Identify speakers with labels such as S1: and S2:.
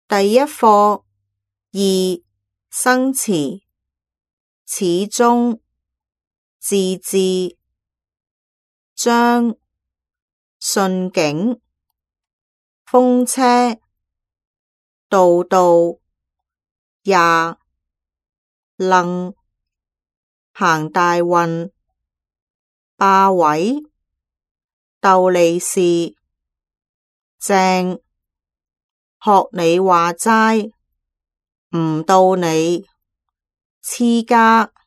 S1: 第一課二生詞，始終、自治、將、順境、風車、道道、也、能、行大運、霸位、逗利是、正、學你話齋、唔到你、黐家。